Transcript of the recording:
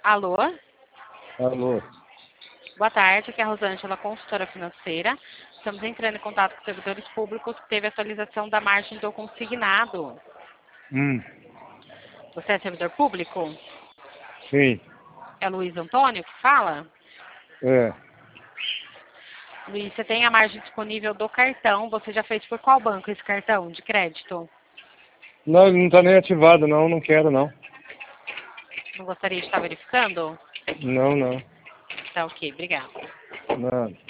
Alô? Alô. Boa tarde, aqui é a Rosângela, consultora financeira. Estamos entrando em contato com servidores públicos que teve atualização da margem do consignado. Você é servidor público? Sim. É Luiz Antônio que fala? É. Luiz, você tem a margem disponível do cartão. Você já fez por qual banco esse cartão de crédito? Não, ele não está nem ativado, não. Não quero, não. Não gostaria de estar verificando? Não, não. Tá ok, obrigada. Nada.